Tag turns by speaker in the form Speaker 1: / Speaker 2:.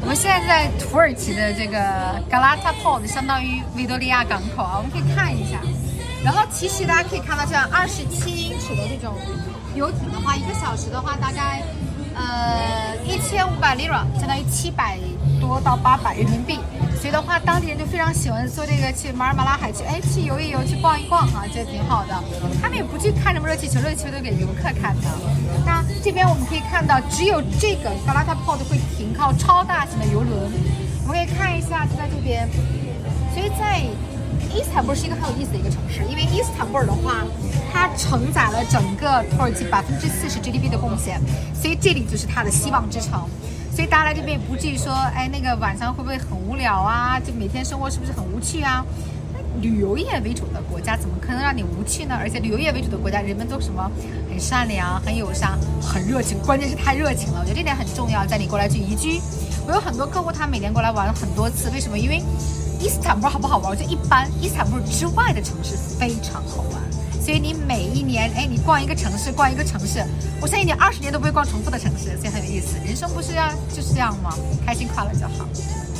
Speaker 1: 们现在在土耳其的这个 Galata Port， 相当于维多利亚港口啊，我们可以看一下。然后其实大家可以看到，像27英尺的这种游艇的话，1个小时的话大概1500 lira， 相当于700多到800人民币。所以的话，当地人就非常喜欢坐这个去马尔马拉海去游一游，去逛一逛啊，这挺好的。他们也不去看什么热气球，热气球都给游客看的。那这边我们可以看到，只有这个 Galata Port 会停靠超大型的游轮。我们可以看一下，就在这边。所以在伊斯坦布尔是一个很有意思的一个城市，因为伊斯坦布尔的话，它承载了整个土耳其40%GDP 的贡献，所以这里就是它的希望之城。所以大家来这边也不至于说，那个晚上会不会很无聊啊？就每天生活是不是很无趣啊？旅游业为主的国家怎么可能让你无趣呢？而且旅游业为主的国家，人们都什么很善良、很友善、很热情，关键是太热情了。我觉得这点很重要，在你过来去移居。我有很多客户，他每年过来玩了很多次，为什么？因为伊斯坦布尔好不好玩？我觉得一般，伊斯坦布尔之外的城市非常好玩。所以你每一年，你逛一个城市，我相信你20年都不会逛重复的城市，所以很有意思。人生不是就是这样吗？开心快乐就好。